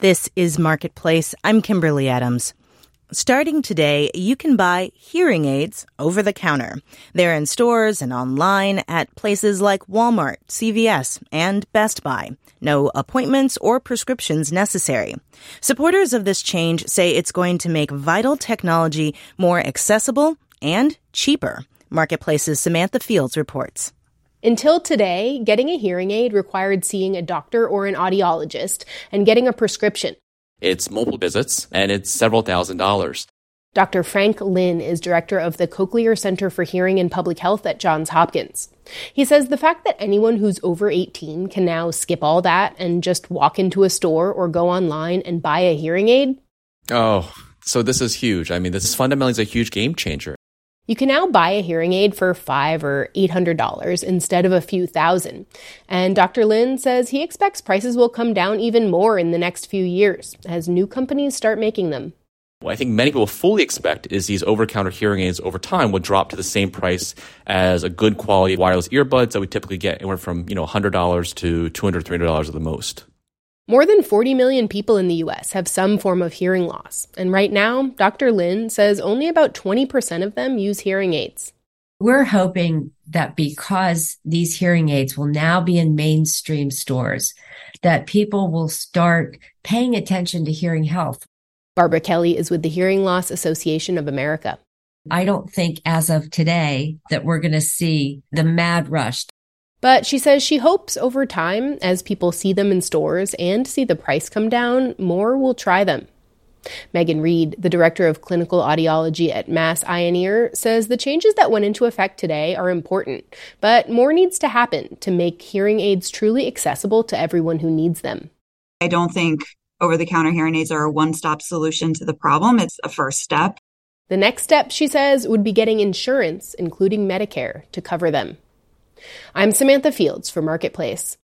This is Marketplace. I'm Kimberly Adams. Starting today, you can buy hearing aids over the counter. They're in stores and online at places like Walmart, CVS, and Best Buy. No appointments or prescriptions necessary. Supporters of this change say it's going to make vital technology more accessible and cheaper. Marketplace's Samantha Fields reports. Until today, getting a hearing aid required seeing a doctor or an audiologist and getting a prescription. It's multiple visits, and it's several $1,000s. Dr. Frank Lin is director of the Cochlear Center for Hearing and Public Health at Johns Hopkins. He says the fact that anyone who's over 18 can now skip all that and just walk into a store or go online and buy a hearing aid. Oh, so this is huge. I mean, this is fundamentally a huge game changer. You can now buy a hearing aid for $500 or $800 instead of a few thousand. And Dr. Lin says he expects prices will come down even more in the next few years as new companies start making them. What I think many people fully expect is these over-the-counter hearing aids over time will drop to the same price as a good quality wireless earbuds that we typically get anywhere from $100 to $200, $300 at the most. More than 40 million people in the U.S. have some form of hearing loss. And right now, Dr. Lin says only about 20% of them use hearing aids. We're hoping that because these hearing aids will now be in mainstream stores, that people will start paying attention to hearing health. Barbara Kelly is with the Hearing Loss Association of America. I don't think as of today that we're going to see the mad rush. But she says she hopes over time, as people see them in stores and see the price come down, more will try them. Megan Reed, the director of clinical audiology at Mass Eye and Ear, says the changes that went into effect today are important, but more needs to happen to make hearing aids truly accessible to everyone who needs them. I don't think over-the-counter hearing aids are a one-stop solution to the problem. It's a first step. The next step, she says, would be getting insurance, including Medicare, to cover them. I'm Samantha Fields for Marketplace.